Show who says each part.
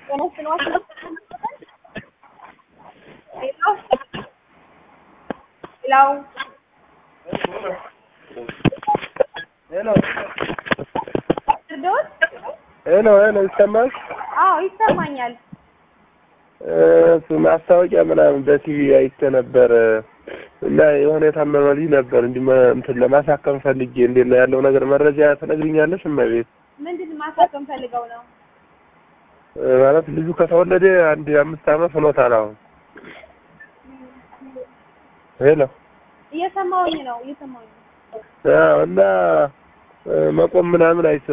Speaker 1: Hello.
Speaker 2: Hello.
Speaker 1: Firdaus?
Speaker 2: Hello, ይሰማል?
Speaker 1: አዎ ይሰማኛል።
Speaker 2: ማስታወቂያ ምናምን በቲቪ አይቼ ነበር እና የሆነ የታመመ ልጅ ነበር እንትን ለማሳከም ፈልጌ እንዴት ነው ያለው ነገር መረጃ ትነግሪኛለሽ? እመቤት
Speaker 1: ምንድን ማሳከም ፈልገው ነው?
Speaker 2: ማለት ልጁ ከተወለደ 5 ዓመት ሆኖታል አሁን። ሄሎ
Speaker 1: እየሰማሁኝ ነው።
Speaker 2: እና መቆም ምናምን አይችልም።